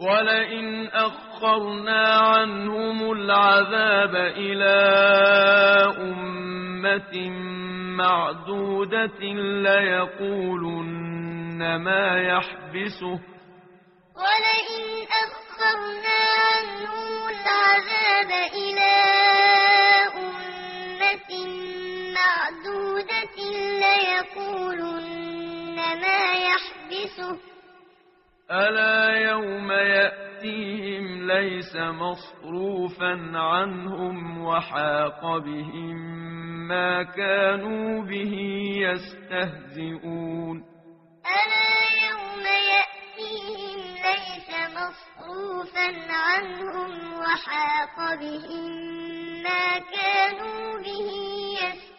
ولئن أخرنا عنهم العذاب إلى أمة معدودة ليقولن ما يحبسه ولئن أخرنا عنهم العذاب إلى أمة معدودة ليقولن ما يحبسه ألا يوم يأتيهم ليس مصروفا عنهم وحاق بهم ما كانوا به يستهزئون ألا يوم يأتيهم ليس مصروفا عنهم وحاق بهم ما كانوا به يستهزئون